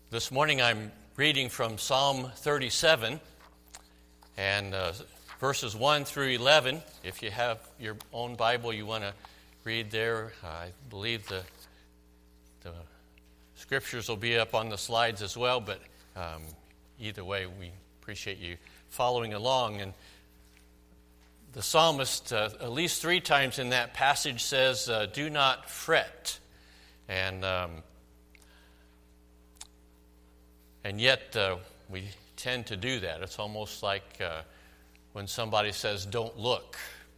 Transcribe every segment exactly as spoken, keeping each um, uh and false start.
This morning I'm reading from Psalm thirty-seven and uh, verses one through eleven. If you have your own Bible you want to read there, I believe the, the scriptures will be up on the slides as well, but um, either way we appreciate you following along. And the psalmist, uh, at least three times in that passage, says, uh, do not fret. And um, and yet uh, we tend to do that. It's almost like uh, when somebody says, don't look,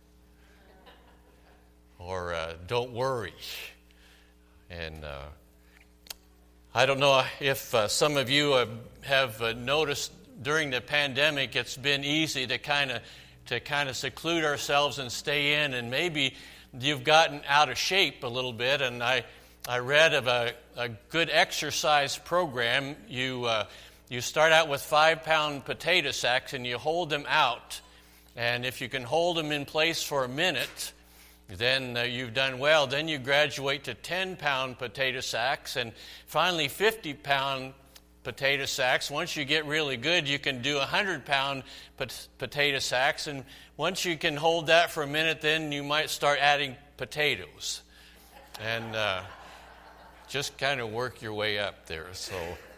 or uh, don't worry. And uh, I don't know if uh, some of you uh, have uh, noticed during the pandemic it's been easy to kind of to kind of seclude ourselves and stay in, and maybe you've gotten out of shape a little bit. And I I read of a, a good exercise program. You uh, you start out with five-pound potato sacks, and you hold them out. And if you can hold them in place for a minute, then uh, you've done well. Then you graduate to ten-pound potato sacks, and finally fifty-pound potato sacks. Once you get really good, you can do one hundred-pound pot- potato sacks. And once you can hold that for a minute, then you might start adding potatoes. And uh, just kind of work your way up there. So,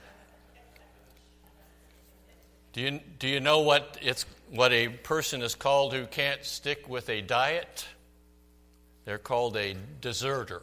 do you do you know what it's what a person is called who can't stick with a diet? They're called a deserter.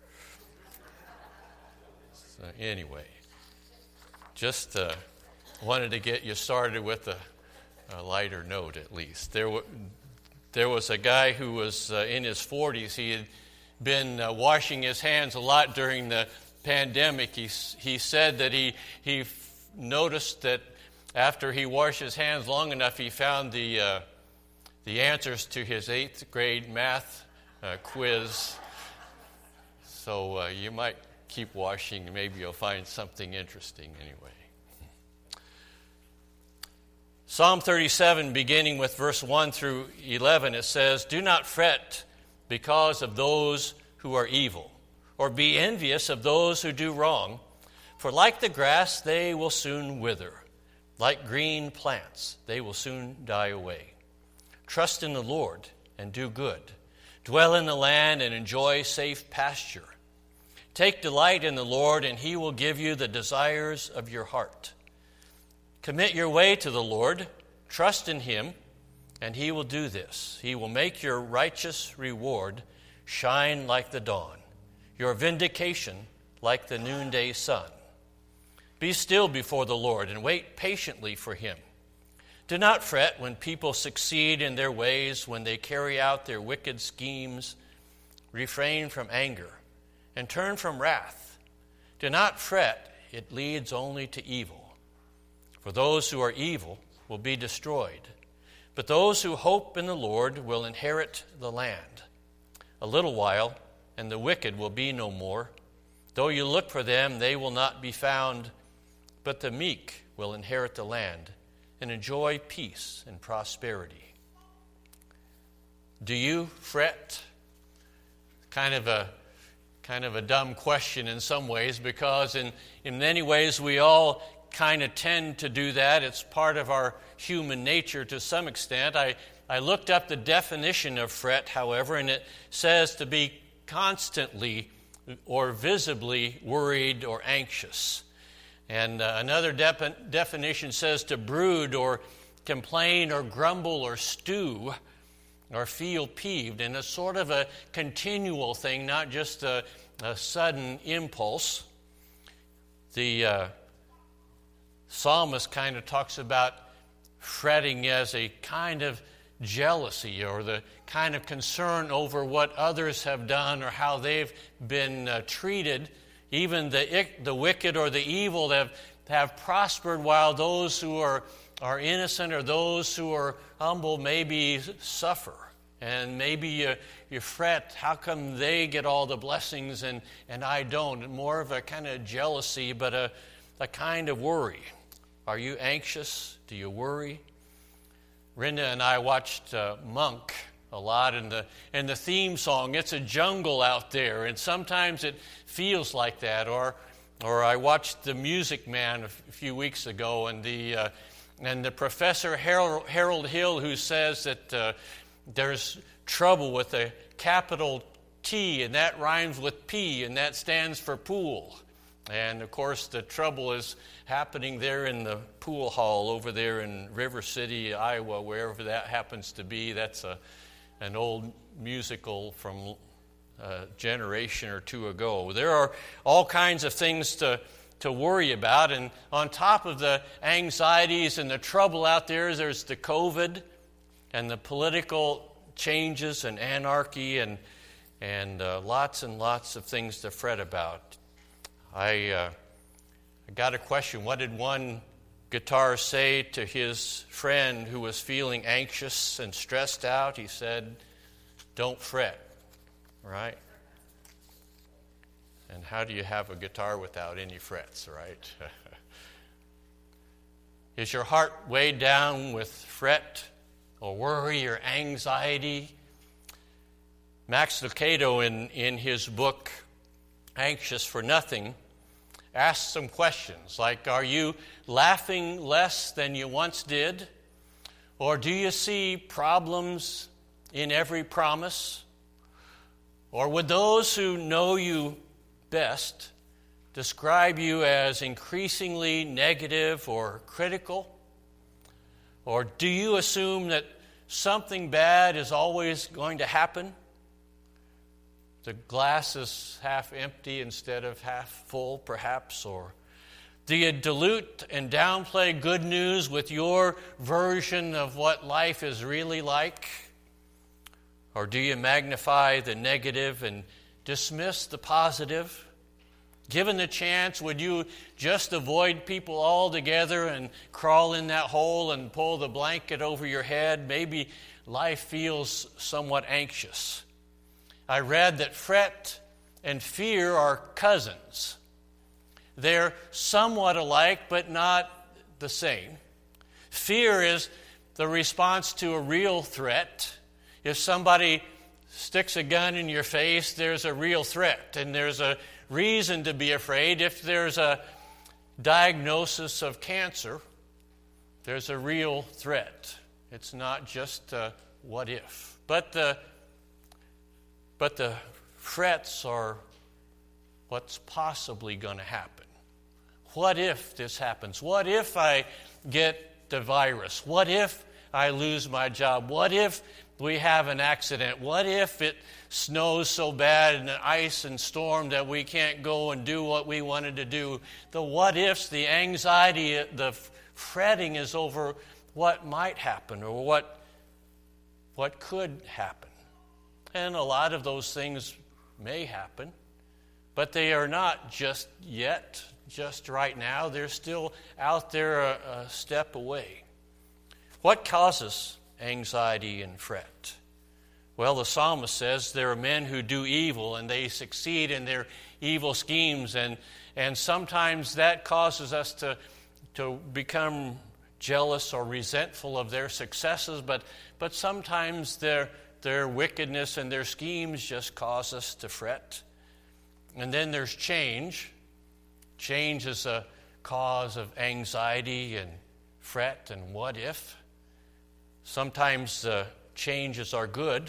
So anyway, just uh, wanted to get you started with a, a lighter note at least. There, w- there was a guy who was uh, in his forties. He had been uh, washing his hands a lot during the pandemic. He he said that he he f- noticed that after he washed his hands long enough, he found the uh, the answers to his eighth grade math uh, quiz. So uh, you might keep washing. Maybe you'll find something interesting anyway. Psalm thirty-seven, beginning with verse one through eleven, it says, "Do not fret because of those who are evil, or be envious of those who do wrong. For like the grass, they will soon wither. Like green plants, they will soon die away. Trust in the Lord and do good. Dwell in the land and enjoy safe pasture. Take delight in the Lord, and he will give you the desires of your heart. Commit your way to the Lord. Trust in him, and he will do this. He will make your righteous reward shine like the dawn, your vindication like the noonday sun. Be still before the Lord and wait patiently for him. Do not fret when people succeed in their ways, when they carry out their wicked schemes. Refrain from anger and turn from wrath. Do not fret, it leads only to evil. For those who are evil will be destroyed, but those who hope in the Lord will inherit the land. A little while, and the wicked will be no more. Though you look for them, they will not be found, but the meek will inherit the land and enjoy peace and prosperity." Do you fret? Kind of a kind of a dumb question in some ways, because in, in many ways we all kind of tend to do that. It's part of our human nature to some extent. I, I looked up the definition of fret, however, and it says to be constantly or visibly worried or anxious. And uh, another de- definition says to brood or complain or grumble or stew or feel peeved. And it's sort of a continual thing, not just a, a sudden impulse. The uh, psalmist kind of talks about fretting as a kind of jealousy, or the kind of concern over what others have done or how they've been uh, treated. Even the the wicked or the evil have, have prospered, while those who are, are innocent or those who are humble maybe suffer. And maybe you, you fret, how come they get all the blessings and, and I don't? More of a kind of jealousy, but a, a kind of worry. Are you anxious? Do you worry? Renda and I watched uh, Monk a lot, in the in the theme song, it's a jungle out there, and sometimes it feels like that. Or Or I watched The Music Man a few weeks ago, and the uh, and the professor Harold, Harold Hill, who says that uh, there's trouble with a capital T, and that rhymes with P, and that stands for pool. And of course, the trouble is happening there in the pool hall over there in River City, Iowa, wherever that happens to be. That's a an old musical from a generation or two ago. There are all kinds of things to, to worry about, and on top of the anxieties and the trouble out there, there's the COVID and the political changes and anarchy and and uh, lots and lots of things to fret about. I, uh, I got a question. What did one guitar say to his friend who was feeling anxious and stressed out? He said, "Don't fret." Right? And how do you have a guitar without any frets, right? Is your heart weighed down with fret or worry or anxiety? Max Lucado, in, in his book, Anxious for Nothing, asks some questions like, are you laughing less than you once did? Or do you see problems in every promise? Or would those who know you best describe you as increasingly negative or critical? Or do you assume that something bad is always going to happen? The glass is half empty instead of half full, perhaps? Or do you dilute and downplay good news with your version of what life is really like? Or do you magnify the negative and dismiss the positive? Given the chance, would you just avoid people altogether and crawl in that hole and pull the blanket over your head? Maybe life feels somewhat anxious. I read that fret and fear are cousins. They're somewhat alike, but not the same. Fear is the response to a real threat. If somebody sticks a gun in your face, there's a real threat, and there's a reason to be afraid. If there's a diagnosis of cancer, there's a real threat. It's not just a what if. But the, but the frets are what's possibly going to happen. What if this happens? What if I get the virus? What if I lose my job? What if we have an accident? What if it snows so bad and ice and storm that we can't go and do what we wanted to do? The what ifs, the anxiety, the fretting is over what might happen or what, what could happen. And a lot of those things may happen, but they are not just yet, just right now. They're still out there a, a step away. What causes anxiety and fret? Well, the psalmist says there are men who do evil and they succeed in their evil schemes, and and sometimes that causes us to to become jealous or resentful of their successes, but but sometimes their their wickedness and their schemes just cause us to fret. And then there's change. Change is a cause of anxiety and fret and what if. Sometimes uh, changes are good,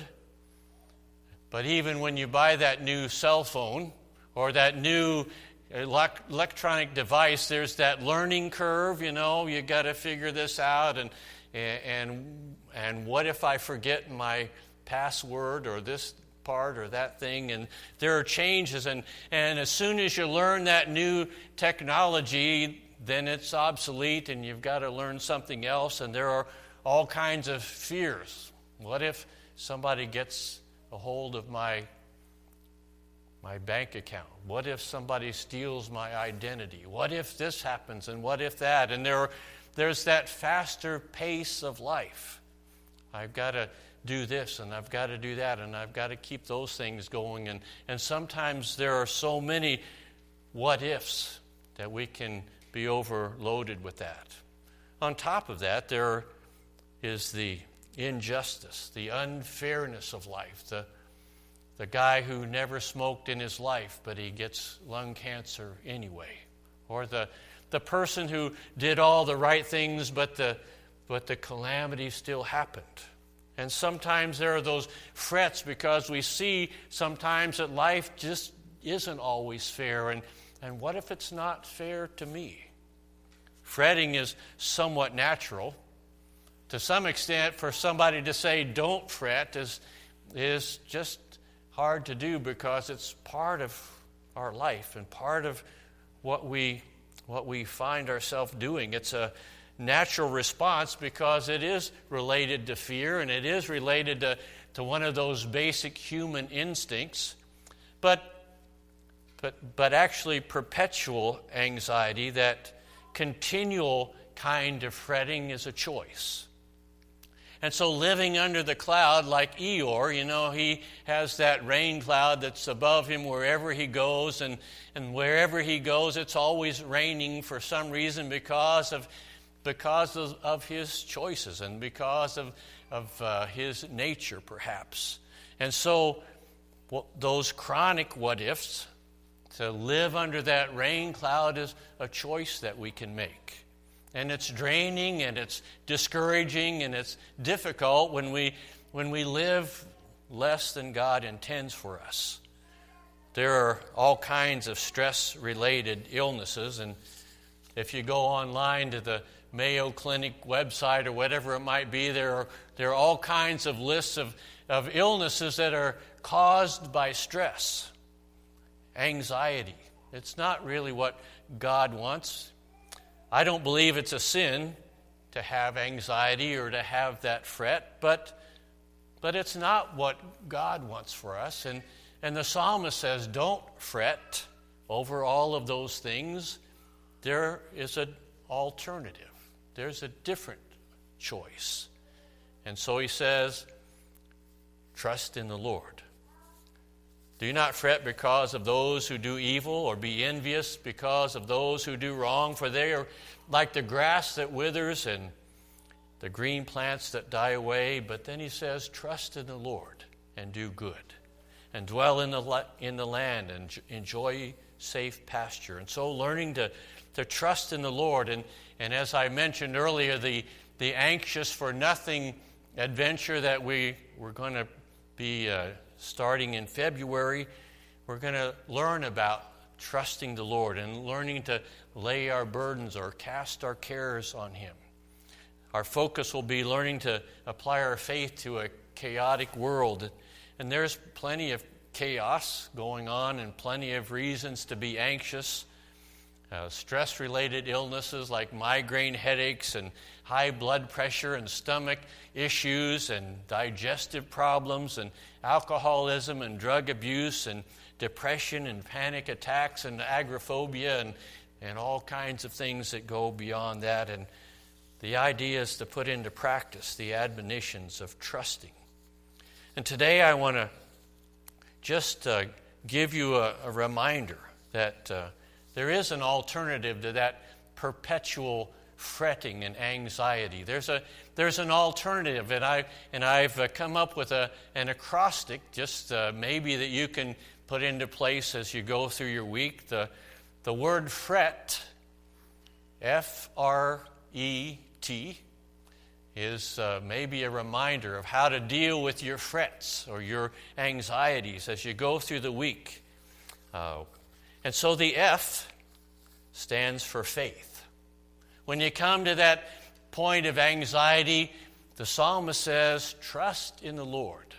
but even when you buy that new cell phone or that new elect- electronic device, there's that learning curve. You know, you got to figure this out, and and and what if I forget my password or this part or that thing? And there are changes, and and as soon as you learn that new technology, then it's obsolete, and you've got to learn something else, and there are all kinds of fears. What if somebody gets a hold of my my bank account? What if somebody steals my identity? What if this happens and what if that? And there, there's that faster pace of life. I've got to do this and I've got to do that and I've got to keep those things going. And, and sometimes there are so many what ifs that we can be overloaded with that. On top of that, there are is the injustice, the unfairness of life, the, the guy who never smoked in his life, but he gets lung cancer anyway. Or the, the person who did all the right things, but the, but the calamity still happened. And sometimes there are those frets because we see sometimes that life just isn't always fair. And, and what if it's not fair to me? Fretting is somewhat natural. To some extent, for somebody to say don't fret is, is just hard to do because it's part of our life and part of what we, what we find ourselves doing. It's a natural response because it is related to fear and it is related to, to one of those basic human instincts. But, but, but actually perpetual anxiety, that continual kind of fretting, is a choice. And so living under the cloud like Eeyore, you know, he has that rain cloud that's above him wherever he goes, and, and wherever he goes it's always raining for some reason because of because of, of his choices and because of, of uh, his nature, perhaps. And so well, those chronic what-ifs, to live under that rain cloud, is a choice that we can make. And it's draining and it's discouraging and it's difficult when we when we live less than God intends for us. There are all kinds of stress-related illnesses, and if you go online to the Mayo Clinic website or whatever it might be, there are there are all kinds of lists of, of illnesses that are caused by stress, anxiety. It's not really what God wants. I don't believe it's a sin to have anxiety or to have that fret, but but it's not what God wants for us. And, and the psalmist says, don't fret over all of those things. There is an alternative. There's a different choice. And so he says, trust in the Lord. Do not fret because of those who do evil, or be envious because of those who do wrong, for they are like the grass that withers and the green plants that die away. But then he says, trust in the Lord and do good, and dwell in the in the land and enjoy safe pasture. And so learning to, to trust in the Lord. And, and as I mentioned earlier, the, the anxious for nothing adventure that we, we're going to be uh, starting in February, we're going to learn about trusting the Lord and learning to lay our burdens or cast our cares on Him. Our focus will be learning to apply our faith to a chaotic world. And there's plenty of chaos going on and plenty of reasons to be anxious. Uh, stress-related illnesses like migraine headaches and high blood pressure and stomach issues and digestive problems and alcoholism and drug abuse and depression and panic attacks and agoraphobia and, and all kinds of things that go beyond that. And the idea is to put into practice the admonitions of trusting. And today I want to just uh, give you a, a reminder that uh, there is an alternative to that perpetual fretting and anxiety. There's a there's an alternative, and I and I've uh, come up with a an acrostic, just uh, maybe that you can put into place as you go through your week. The the word fret, F R E T, is uh, maybe a reminder of how to deal with your frets or your anxieties as you go through the week. Uh, and so the F stands for faith. When you come to that point of anxiety, the psalmist says, trust in the Lord.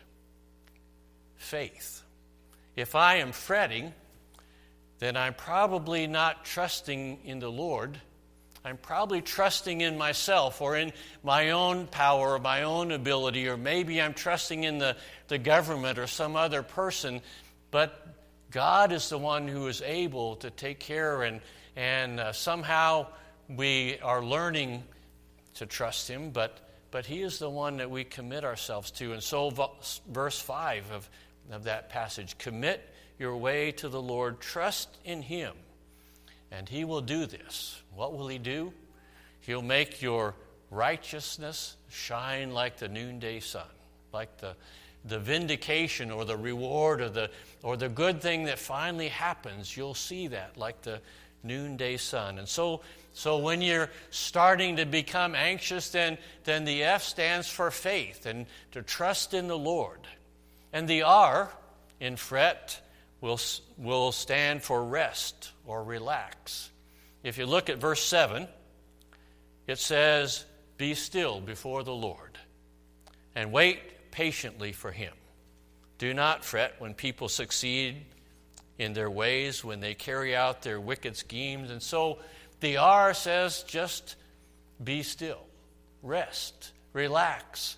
Faith. If I am fretting, then I'm probably not trusting in the Lord. I'm probably trusting in myself or in my own power or my own ability, or maybe I'm trusting in the, the government or some other person. But God is the one who is able to take care, and, and uh, somehow we are learning to trust Him, but, but He is the one that we commit ourselves to. And so verse five of, of that passage, commit your way to the Lord, trust in Him, and He will do this. What will He do? He'll make your righteousness shine like the noonday sun, like the the vindication or the reward or the or the good thing that finally happens, you'll see that like the noonday sun. And so so when you're starting to become anxious, then then the F stands for faith and to trust in the Lord. And the R in fret will will stand for rest or relax. If you look at verse seven, it says, "Be still before the Lord and wait patiently for him. Do not fret when people succeed in their ways, when they carry out their wicked schemes." And so the R says just be still, rest, relax,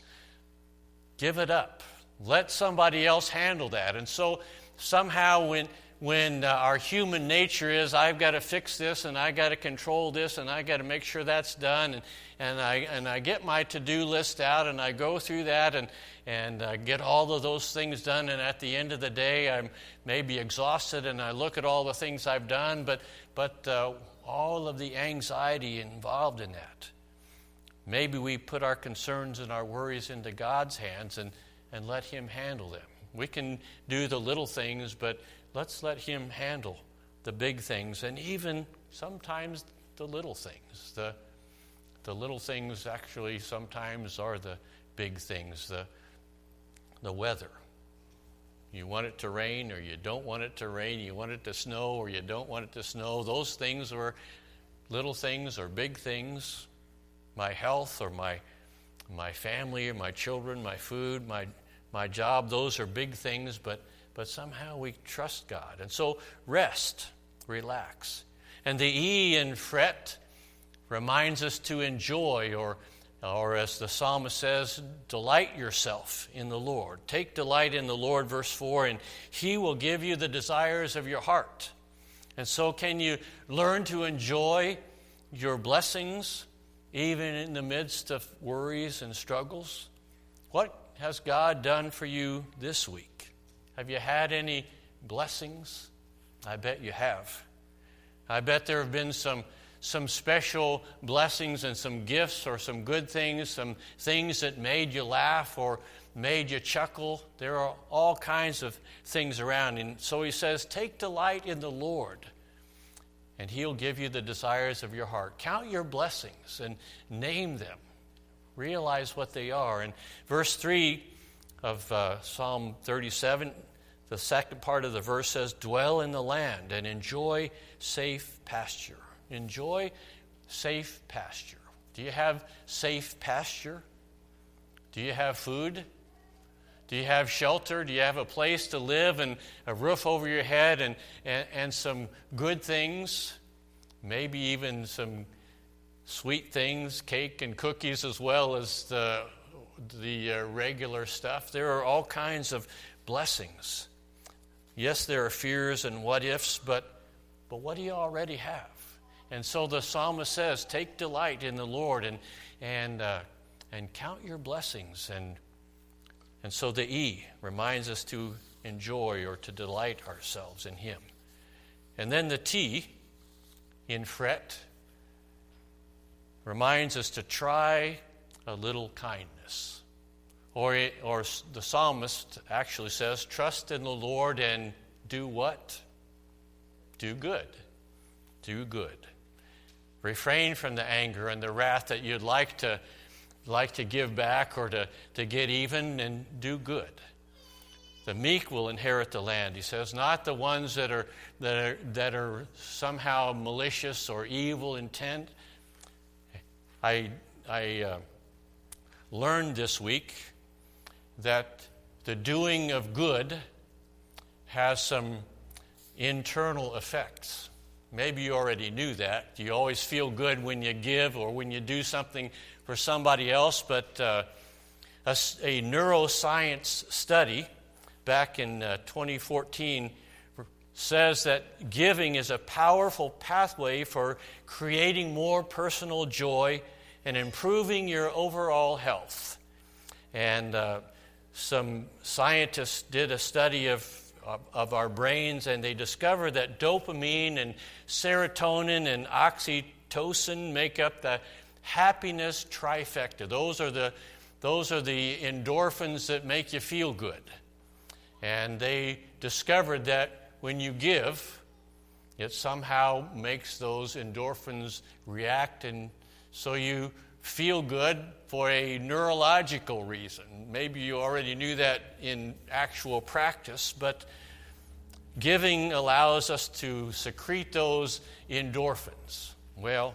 give it up. Let somebody else handle that. And so somehow when when uh, our human nature is, I've got to fix this and I got to control this and I got to make sure that's done, and and I and I get my to-do list out and I go through that and and uh, get all of those things done, and at the end of the day I'm maybe exhausted and I look at all the things I've done, but but uh, all of the anxiety involved in that. Maybe we put our concerns and our worries into God's hands and and let him handle them. We can do the little things, but let's let him handle the big things, and even sometimes the little things. The, the little things actually sometimes are the big things. The, the weather. You want it to rain or you don't want it to rain. You want it to snow or you don't want it to snow. Those things are little things or big things. My health or my my family or my children, my food, my my job, those are big things, but But somehow we trust God. And so rest, relax. And the E in fret reminds us to enjoy, or, or as the psalmist says, delight yourself in the Lord. Take delight in the Lord, verse four, and he will give you the desires of your heart. And so can you learn to enjoy your blessings even in the midst of worries and struggles? What has God done for you this week? Have you had any blessings? I bet you have. I bet there have been some some special blessings and some gifts or some good things, some things that made you laugh or made you chuckle. There are all kinds of things around. And so he says, take delight in the Lord, and he'll give you the desires of your heart. Count your blessings and name them. Realize what they are. And verse three of uh, Psalm thirty-seven, the second part of the verse says, dwell in the land and enjoy safe pasture. Enjoy safe pasture. Do you have safe pasture? Do you have food? Do you have shelter? Do you have a place to live and a roof over your head and, and, and some good things? Maybe even some sweet things, cake and cookies, as well as the the uh, regular stuff. There are all kinds of blessings. Yes, there are fears and what ifs, but but what do you already have? And so the psalmist says, take delight in the Lord and and uh, and count your blessings. And and so the E reminds us to enjoy or to delight ourselves in him. And then the T in fret reminds us to try a little kindness. Or, it, or the psalmist actually says, trust in the Lord and do what? Do good. Do good. Refrain from the anger and the wrath that you'd like to like to give back or to, to get even, and do good. The meek will inherit the land, he says, not the ones that are that are that are somehow malicious or evil intent. I I uh, learned this week that the doing of good has some internal effects. Maybe you already knew that. You always feel good when you give or when you do something for somebody else, but uh, a, a neuroscience study back in uh, twenty fourteen says that giving is a powerful pathway for creating more personal joy and improving your overall health. And uh, some scientists did a study of, of of our brains, and they discovered that dopamine and serotonin and oxytocin make up the happiness trifecta. Those are the those are the endorphins that make you feel good. And they discovered that when you give, it somehow makes those endorphins react, and so you feel good for a neurological reason. Maybe you already knew that in actual practice, but giving allows us to secrete those endorphins. Well,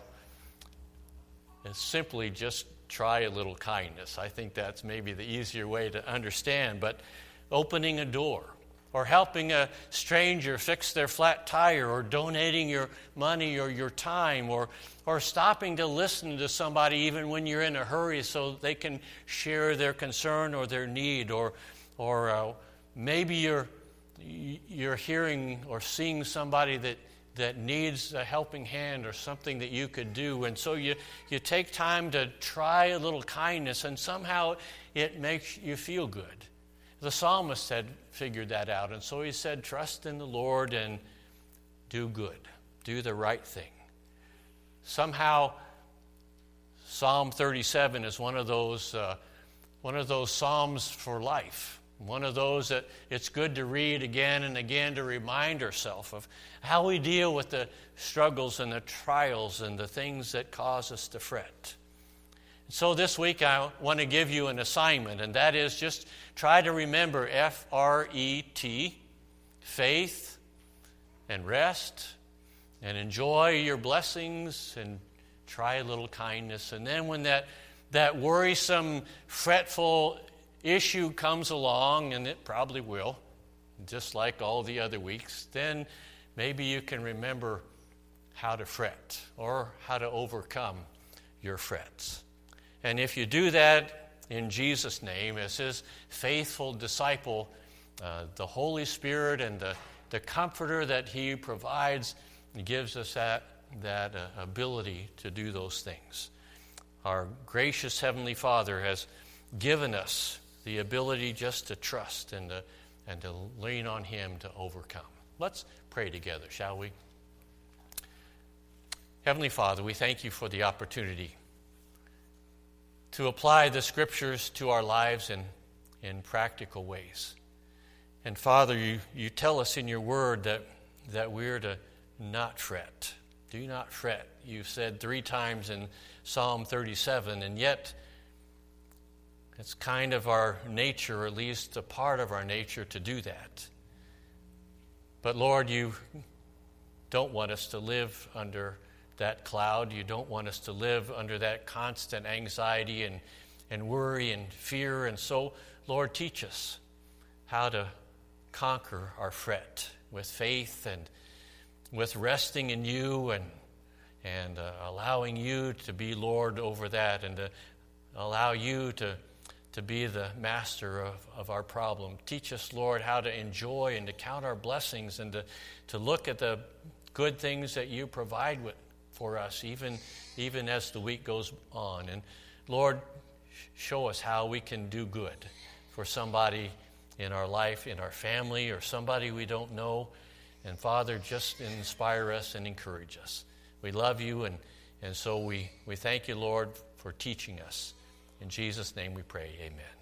it's simply just try a little kindness. I think that's maybe the easier way to understand, but opening a door, or helping a stranger fix their flat tire, or donating your money or your time, or or stopping to listen to somebody even when you're in a hurry so they can share their concern or their need, or or uh, maybe you're you're hearing or seeing somebody that that needs a helping hand or something that you could do, and so you you take time to try a little kindness, and somehow it makes you feel good. The psalmist had figured that out, and so he said, trust in the Lord and do good. Do the right thing. Somehow, Psalm thirty-seven is one of those uh, one of those psalms for life. One of those that it's good to read again and again to remind ourselves of how we deal with the struggles and the trials and the things that cause us to fret. So this week I want to give you an assignment, and that is just try to remember F R E T, faith and rest, and enjoy your blessings, and try a little kindness. And then when that, that worrisome, fretful issue comes along, and it probably will, just like all the other weeks, then maybe you can remember how to fret or how to overcome your frets. And if you do that in Jesus' name, as his faithful disciple, uh, the Holy Spirit and the, the comforter that he provides gives us that, that uh, ability to do those things. Our gracious Heavenly Father has given us the ability just to trust and to, and to lean on him to overcome. Let's pray together, shall we? Heavenly Father, we thank you for the opportunity to apply the Scriptures to our lives in, in practical ways. And Father, you, you tell us in your word that, that we're to not fret. Do not fret. You've said three times in Psalm thirty-seven, and yet it's kind of our nature, or at least a part of our nature, to do that. But Lord, you don't want us to live under that cloud. You don't want us to live under that constant anxiety and, and worry and fear. And so, Lord, teach us how to conquer our fret with faith and with resting in you, and and uh, allowing you to be Lord over that, and to allow you to, to be the master of, of our problem. Teach us, Lord, how to enjoy and to count our blessings, and to, to look at the good things that you provide with for us, even, even as the week goes on. And Lord, show us how we can do good for somebody in our life, in our family, or somebody we don't know. And Father, just inspire us and encourage us. We love you, and, and so we, we thank you, Lord, for teaching us. In Jesus' name we pray, amen.